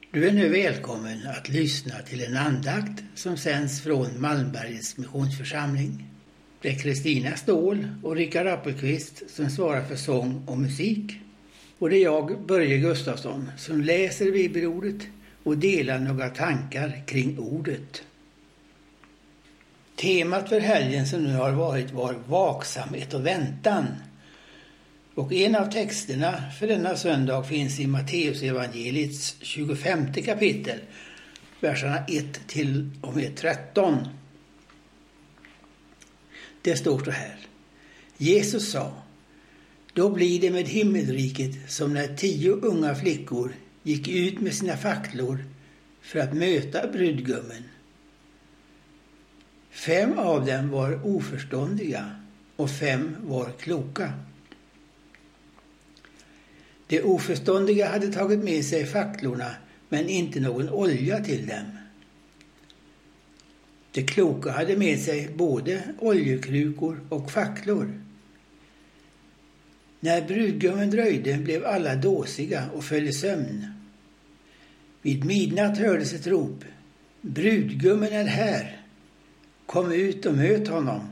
Du är nu välkommen att lyssna till en andakt som sänds från Malmbergets missionsförsamling. Det är Kristina Ståhl och Rickard Appelqvist som svarar för sång och musik. Och det är jag, Börje Gustafsson, som läser bibelordet och delar några tankar kring ordet. Temat för helgen som nu har varit var vaksamhet och väntan. Och en av texterna för denna söndag finns i Matteus evangeliets 25 kapitel, verserna 1 till och med 13. Det står så här. Jesus sa: då blir det med himmelriket som när 10 unga flickor gick ut med sina facklor för att möta brudgummen. 5 av dem var oförståndiga och 5 var kloka. De oförståndiga hade tagit med sig facklorna men inte någon olja till dem. De kloka hade med sig både oljekrukor och facklor. När brudgummen dröjde blev alla dåsiga och föll i sömn. Vid midnatt hördes ett rop: brudgummen är här, kom ut och möt honom.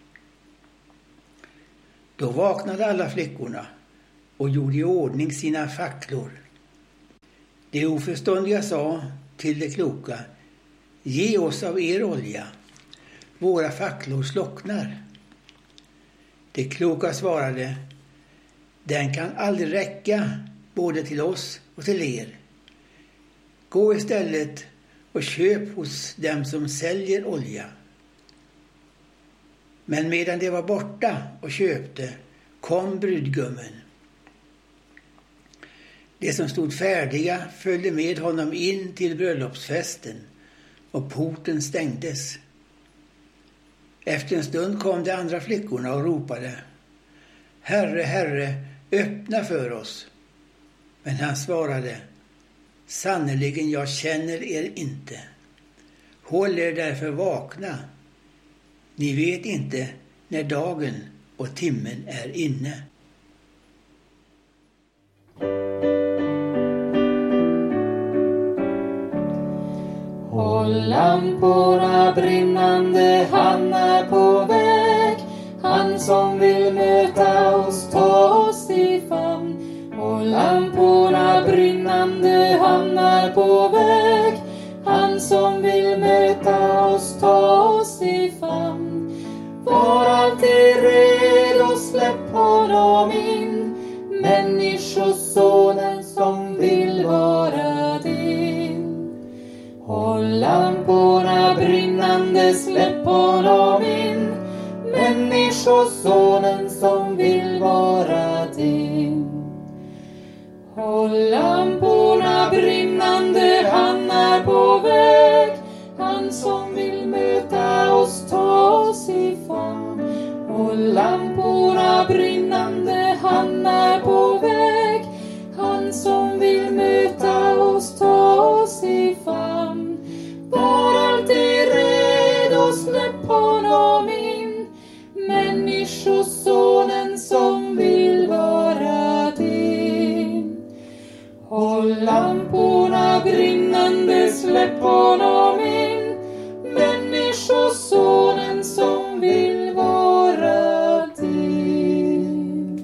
Då vaknade alla flickorna och gjorde i ordning sina facklor. De oförståndiga sa till de kloka: ge oss av er olja, våra facklor slocknar. De kloka svarade: den kan aldrig räcka både till oss och till er. Gå istället och köp hos dem som säljer olja. Men medan de var borta och köpte kom brudgummen. De som stod färdiga följde med honom in till bröllopsfesten och porten stängdes. Efter en stund kom de andra flickorna och ropade: Herre, Herre, öppna för oss. Men han svarade: sannerligen, jag känner er inte. Håll er därför vakna. Ni vet inte när dagen och timmen är inne. Håll lamporna brinnande, han är på väg. Han som vill möta oss, ta oss i famn. Håll lamporna brinnande, han är på väg. Han som vill möta oss, ta oss i famn. Var alltid redo, släpp honom in. Människosonen som vill vara din. Håll lamporna brinnande, släpp honom in. Människosonen som vill vara din. Håll lamporna brinnande, han är på väg. Han som vill möta oss, ta oss i famn. Håll lamporna brinnande, han är på väg. Han som vill möta oss, ta oss i famn. Var alltid redo, släpp honom in. Människosonen som vill vara din. Håll lamporna brinnande, släpp honom in. Människosonen som vill vara din.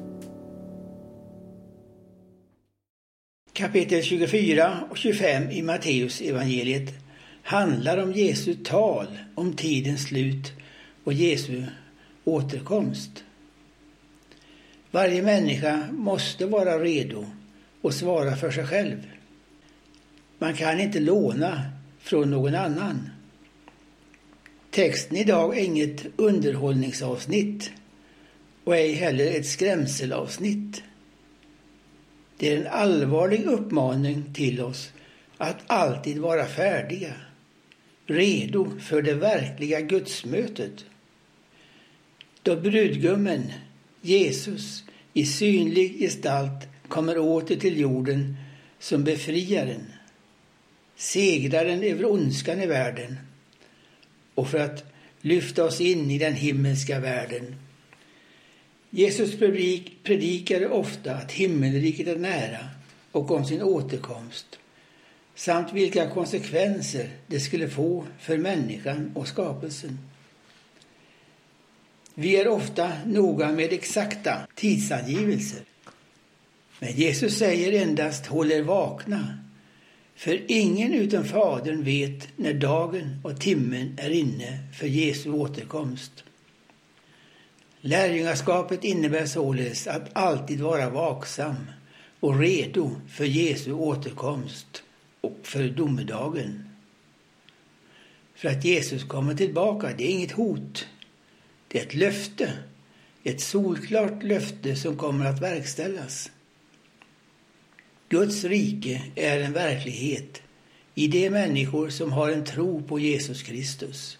Kapitel 24 och 25 i Matteus evangeliet handlar om Jesu tal om tidens slut och Jesu återkomst. Varje människa måste vara redo och svara för sig själv. Man kan inte låna från någon annan. Texten idag är inget underhållningsavsnitt och ej heller ett skrämselavsnitt. Det är en allvarlig uppmaning till oss att alltid vara färdiga, redo för det verkliga gudsmötet. Då brudgummen, Jesus, i synlig gestalt kommer åter till jorden som befriaren, segraren över ondskan i världen och för att lyfta oss in i den himmelska världen. Jesus predikade ofta att himmelriket är nära och om sin återkomst. samt vilka konsekvenser det skulle få för människan och skapelsen. Vi är ofta noga med exakta tidsangivelser. Men Jesus säger endast håll er vakna, för ingen utom Fadern vet när dagen och timmen är inne för Jesu återkomst. Lärjungaskapet innebär således att alltid vara vaksam och redo för Jesu återkomst och för domedagen. För att Jesus kommer tillbaka, det är inget hot. Det är ett löfte, ett solklart löfte som kommer att verkställas. Guds rike är en verklighet i de människor som har en tro på Jesus Kristus.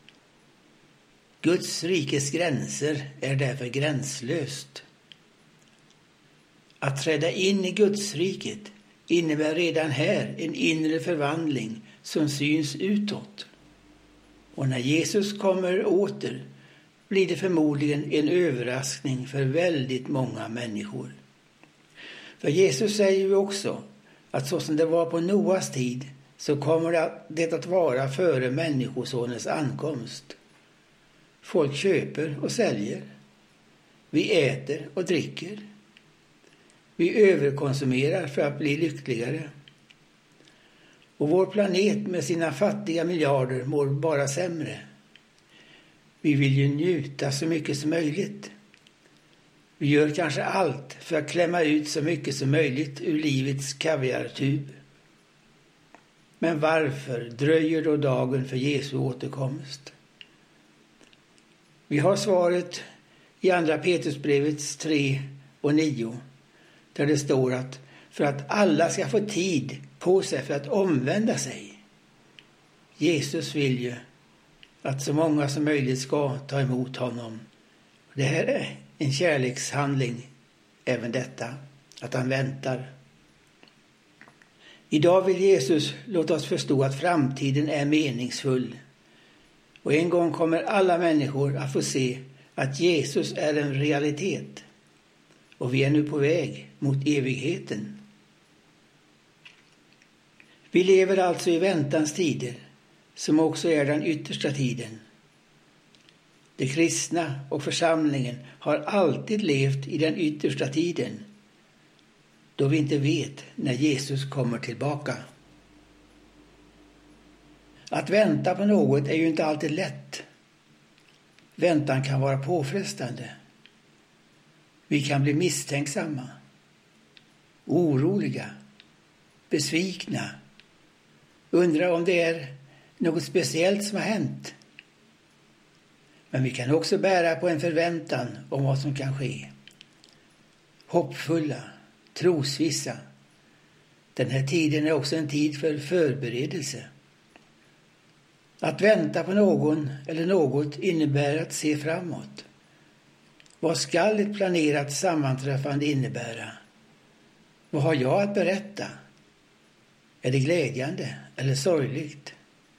Guds rikes gränser är därför gränslöst. Att träda in i Guds riket innebär redan här en inre förvandling som syns utåt. Och när Jesus kommer åter blir det förmodligen en överraskning för väldigt många människor. För Jesus säger ju också att så som det var på Noas tid så kommer det att vara före människosonens ankomst. Folk köper och säljer. Vi äter och dricker. Vi överkonsumerar för att bli lyckligare. Och vår planet med sina fattiga miljarder mår bara sämre. Vi vill ju njuta så mycket som möjligt. Vi gör kanske allt för att klämma ut så mycket som möjligt ur livets kaviartub. Men varför dröjer då dagen för Jesu återkomst? Vi har svaret i andra Petrusbrevets 3 och 9, där det står att för att alla ska få tid på sig för att omvända sig. Jesus vill ju att så många som möjligt ska ta emot honom. Det här är en kärlekshandling, även detta, att han väntar. Idag vill Jesus låta oss förstå att framtiden är meningsfull. Och en gång kommer alla människor att få se att Jesus är en realitet. Och vi är nu på väg mot evigheten. Vi lever alltså i väntans tider, som också är den yttersta tiden. De kristna och församlingen har alltid levt i den yttersta tiden, då vi inte vet när Jesus kommer tillbaka. Att vänta på något är ju inte alltid lätt. Väntan kan vara påfrestande. Vi kan bli misstänksamma, oroliga, besvikna, undra om det är något speciellt som har hänt. Men vi kan också bära på en förväntan om vad som kan ske. Hoppfulla, trosvissa. Den här tiden är också en tid för förberedelse. Att vänta på någon eller något innebär att se framåt. Vad skall ett planerat sammanträffande innebära? Vad har jag att berätta? Är det glädjande eller sorgligt?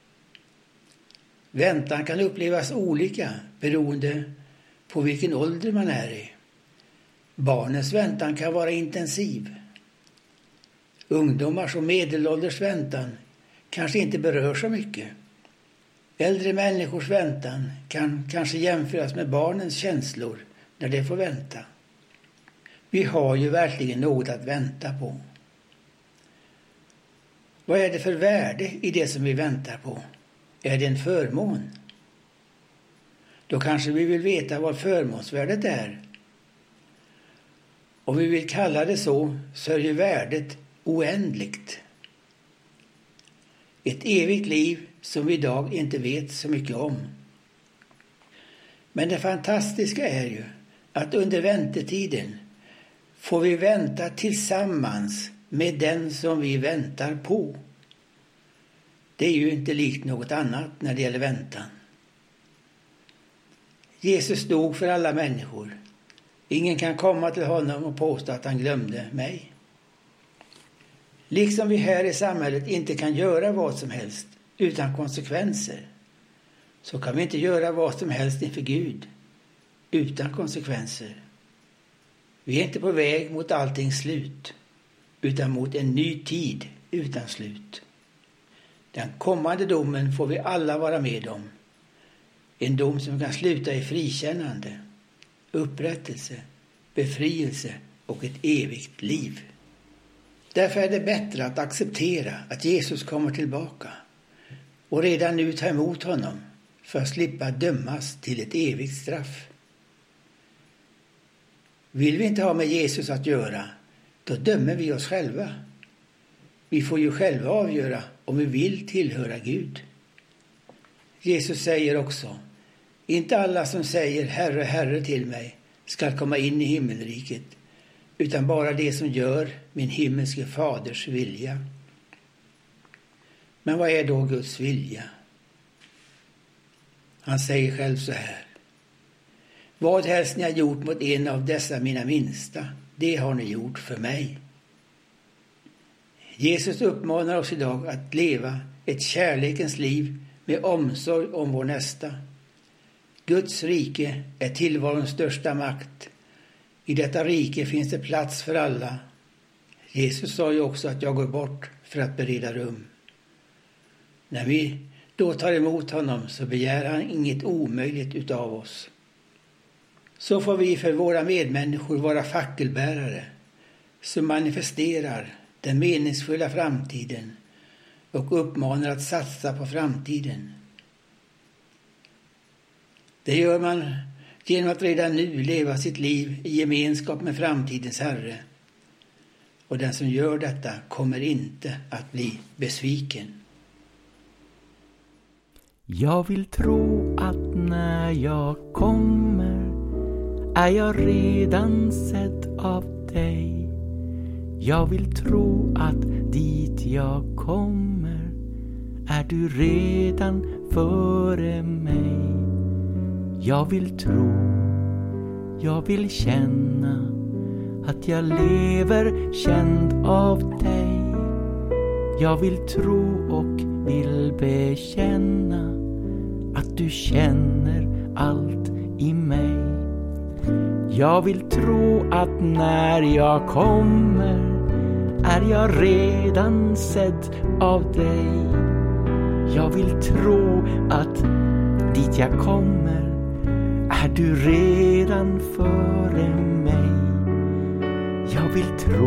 Väntan kan upplevas olika beroende på vilken ålder man är i. Barnens väntan kan vara intensiv. Ungdomars och medelålders väntan kanske inte berör så mycket. Äldre människors väntan kan kanske jämföras med barnens känslor när de får vänta. Vi har ju verkligen något att vänta på. Vad är det för värde i det som vi väntar på? Är det en förmån? Då kanske vi vill veta vad förmånsvärdet är. Om vi vill kalla det så är ju värdet oändligt. Ett evigt liv som vi idag inte vet så mycket om. Men det fantastiska är ju att under väntetiden får vi vänta tillsammans med den som vi väntar på. Det är ju inte likt något annat när det gäller väntan. Jesus dog för alla människor. Ingen kan komma till honom och påstå att han glömde mig. Liksom vi här i samhället inte kan göra vad som helst utan konsekvenser, så kan vi inte göra vad som helst inför Gud utan konsekvenser. Vi är inte på väg mot alltings slut, utan mot en ny tid utan slut. Den kommande domen får vi alla vara med om. En dom som kan sluta i frikännande, upprättelse, befrielse och ett evigt liv. Därför är det bättre att acceptera att Jesus kommer tillbaka och redan nu ta emot honom för att slippa dömas till ett evigt straff. Vill vi inte ha med Jesus att göra, då dömer vi oss själva. Vi får ju själva avgöra om vi vill tillhöra Gud. Jesus säger också: inte alla som säger Herre, Herre till mig ska komma in i himmelriket, utan bara det som gör min himmelske faders vilja. Men vad är då Guds vilja? Han säger själv så här: vad helst ni har gjort mot en av dessa mina minsta, det har ni gjort för mig. Jesus uppmanar oss idag att leva ett kärlekens liv med omsorg om vår nästa. Guds rike är tillvarons största makt. I detta rike finns det plats för alla. Jesus sa ju också att jag går bort för att bereda rum. När vi då tar emot honom så begär han inget omöjligt utav oss. Så får vi för våra medmänniskor vara fackelbärare som manifesterar den meningsfulla framtiden och uppmanar att satsa på framtiden. Det gör man genom att redan nu leva sitt liv i gemenskap med framtidens Herre. Och den som gör detta kommer inte att bli besviken. Jag vill tro att när jag kommer är jag redan sedd av dig. Jag vill tro att dit jag kommer är du redan före mig. Jag vill tro, jag vill känna att jag lever känd av dig. Jag vill tro och vill bekänna att du känner allt i mig. Jag vill tro att när jag kommer är jag redan sedd av dig. Jag vill tro att dit jag kommer är du redan före mig. Jag vill tro,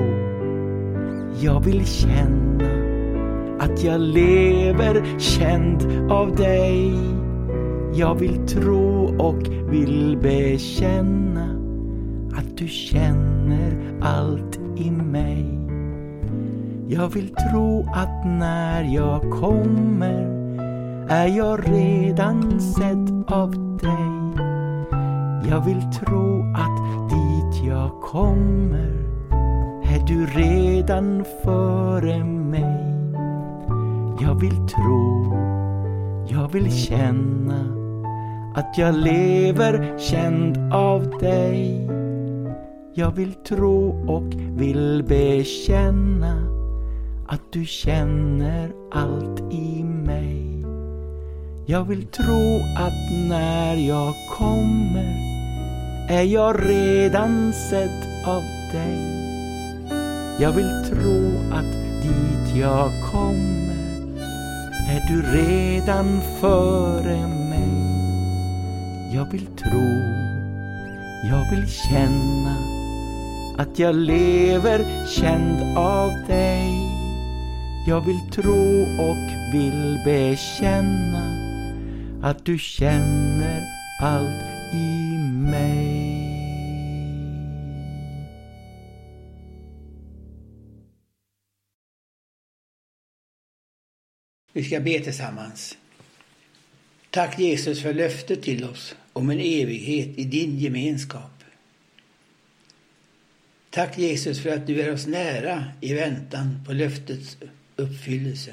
jag vill känna att jag lever känd av dig. Jag vill tro och vill bekänna att du känner allt i mig. Jag vill tro att när jag kommer är jag redan sedd av dig. Jag vill tro att dit jag kommer är du redan före mig. Jag vill tro, jag vill känna att jag lever känd av dig. Jag vill tro och vill bekänna att du känner allt i mig. Jag vill tro att när jag kommer är jag redan sedd av dig. Jag vill tro att dit jag kommer är du redan före mig. Jag vill tro, jag vill känna att jag lever känd av dig. Jag vill tro och vill bekänna att du känner allt i mig. Vi ska be tillsammans. Tack Jesus för löftet till oss om en evighet i din gemenskap. Tack Jesus för att du är oss nära i väntan på löftets uppfyllelse.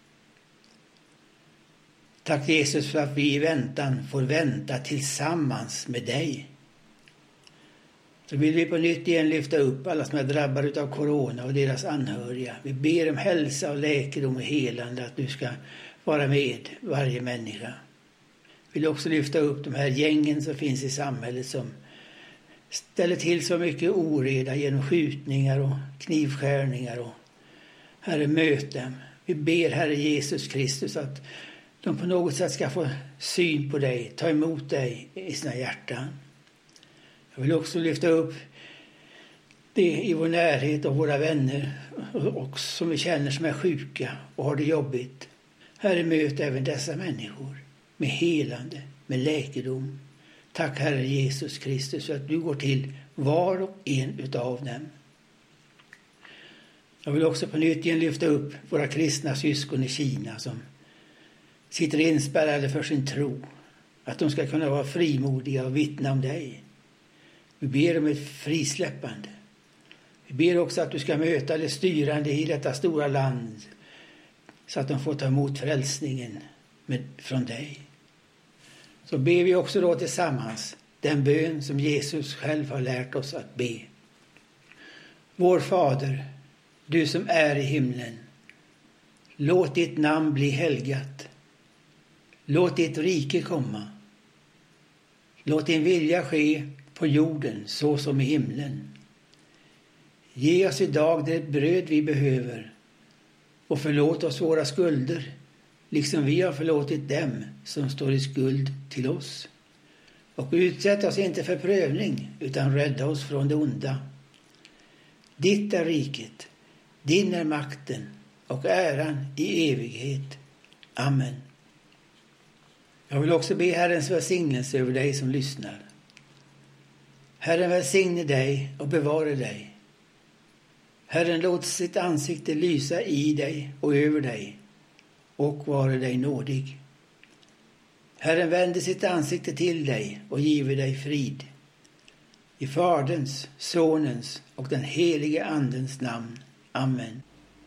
Tack Jesus för att vi i väntan får vänta tillsammans med dig. Så vill vi på nytt igen lyfta upp alla som är drabbade av corona och deras anhöriga. Vi ber om hälsa och läkedom och helande, att du ska vara med varje människa. Vi vill också lyfta upp de här gängen som finns i samhället som ställer till så mycket oreda genom skjutningar och knivskärningar och Herre, möt dem. Vi ber, Herre Jesus Kristus, att de på något sätt ska få syn på dig, ta emot dig i sina hjärtan. Jag vill också lyfta upp det i vår närhet och våra vänner och som vi känner som är sjuka och har det jobbigt. Herre, möt även dessa människor med helande, med läkedom. Tack, Herre Jesus Kristus, för att du går till var och en utav dem. Jag vill också på nytt igen lyfta upp våra kristna syskon i Kina som sitter inspärrade för sin tro. Att de ska kunna vara frimodiga och vittna om dig. Vi ber om ett frisläppande. Vi ber också att du ska möta det styrande i detta stora land så att de får ta emot frälsningen från dig. Så ber vi också då tillsammans den bön som Jesus själv har lärt oss att be. Vår Fader, du som är i himlen, låt ditt namn bli helgat. Låt ditt rike komma. Låt din vilja ske på jorden så som i himlen. Ge oss idag det bröd vi behöver och förlåt oss våra skulder liksom vi har förlåtit dem som står i skuld till oss. Och utsätt oss inte för prövning utan rädda oss från det onda. Ditt är riket, din är makten och äran i evighet. Amen. Jag vill också be Herrens välsignelse över dig som lyssnar. Herren välsigne dig och bevara dig. Herren låt sitt ansikte lysa i dig och över dig och vare dig nådig. Herren vände sitt ansikte till dig och giver dig frid. I Faderns, Sonens och den helige Andens namn. Amen.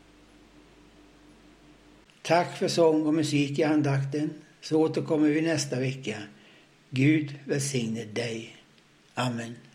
Tack för sång och musik i andakten. Så återkommer vi nästa vecka. Gud välsigne dig. Amen.